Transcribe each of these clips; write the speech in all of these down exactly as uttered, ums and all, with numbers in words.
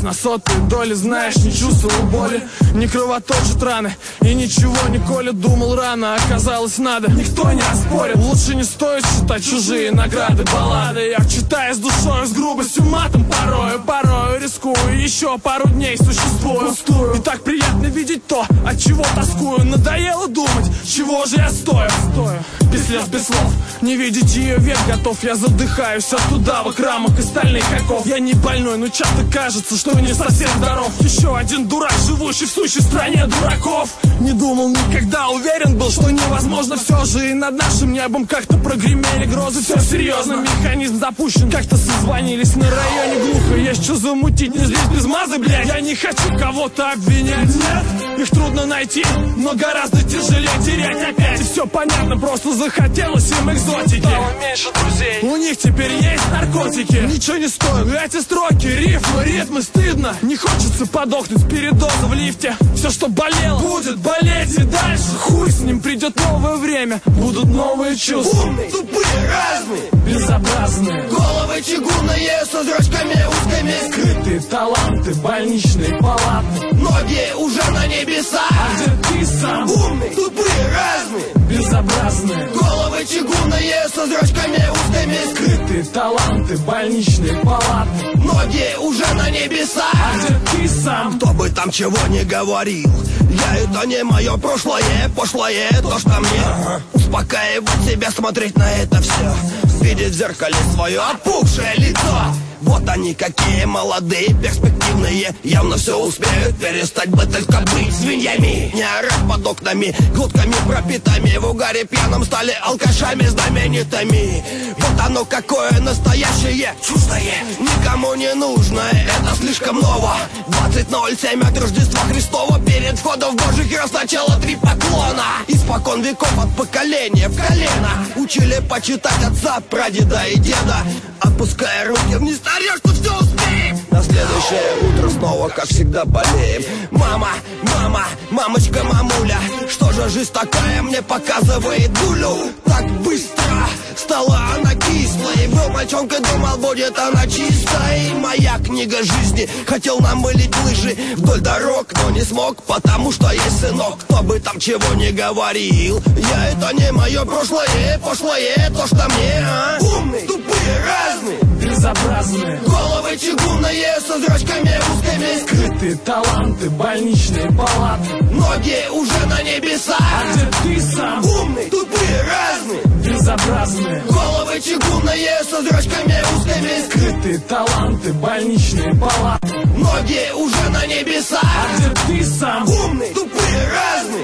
на сотой доли, знаешь, не чувствовал боли, не кровоточат раны и ничего не колет. Думал рано, оказалось надо, никто не оспорит. Лучше не стоит считать чужие награды, баллады. Я читаю с душой, с грубостью, матом порою, порою рискую, еще пару дней существую. И так приятно видеть то, от чего тоскую. Надоело думать, чего же я стою. Без слез, без слов, не видеть ее век готов. Я задыхаюсь от удавок, рамок и стальных оков. Я не больной, но часто кажется, что не совсем здоров. Еще один дурак, живущий в сущей стране дураков. Не думал никогда, уверен был, что невозможно. Все же и над нашим небом как-то прогремели грозы. Все серьезно, механизм запущен. Как-то созвонились на районе глухо. Есть что замутить, не здесь без мазы, блядь. Я не хочу кого-то обвинять. Нет, их трудно найти, но гораздо тяжелее терять опять. И все понятно, просто захотелось им экзотики. Стало меньше друзей, у них теперь есть наркотики. Ничего не стоит, эти строки, рифмы, ритмы, стыдно. Не хочется подохнуть, передоза в лифте. Все, что болело, будет болеть и дальше. Хуй с ним, придет новое время, будут новые чувства. Умные, тупые, разные, безобразные, головы чугунные со зрачками узкими. Скрытые таланты, больничные палаты. Ноги уже на небесах. А где ты сам? Умные, тупые, разные, безобразные, головы чугунные со зрачками узкими. Скрытые таланты, больничные палаты. Ноги уже на небесах. А где ты сам? Кто бы там чего не говорил, я это не мое прошлое, пошлое то, что мне успокаивать себя, смотреть на это все, видеть в зеркале свое опухшее лицо. Вот они какие молодые, перспективные, явно все успеют перестать бы только быть свиньями. Не орать под окнами, глотками пропитыми, в угаре пьяном стали алкашами знаменитыми. Вот оно какое настоящее, чуждое, никому не нужное, это слишком ново. Двадцать ноль семь от Рождества Христова, перед входом в Божий храм сначала три поклона. Испокон веков от поколения в колено учили почитать отца, прадеда и деда, опуская руки вниз, старье, что все успеем. На следующее утро снова, как всегда, болеем. Мама, мама, мамочка, мамуля, что же жизнь такая мне показывает дулю? Так быстро стала она кислой. Был мальчонкой, думал, будет она чистой. Моя книга жизни, хотел намылить лыжи вдоль дорог, но не смог, потому что есть сынок. Кто бы там чего не говорил, я это не мое прошлое, пошлое то, что мне, а? Умные, тупые, разные, безобразные, головы чугунные со зрачками узкими. Скрытые таланты, больничные палаты. Ноги уже на небесах. А где ты сам? Умные, тупые, разные, безобразные, головы чугунные со зрачками узкими. Скрытые таланты, больничные палаты. Ноги уже на небесах. А где ты сам? Умные, тупые, разные,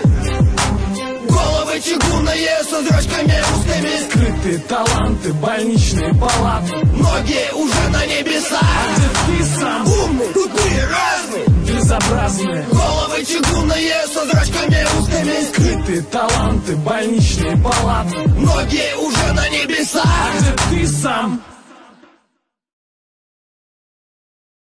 головы чугунные со зрачками узкими. Скрытые таланты, больничные палаты. Ноги уже на небесах. А где ты сам? Умные, тупые, разные, безобразные, головы чугунные со зрачками узкими. Скрытые таланты, больничные палаты. Ноги уже на небесах. А где ты сам?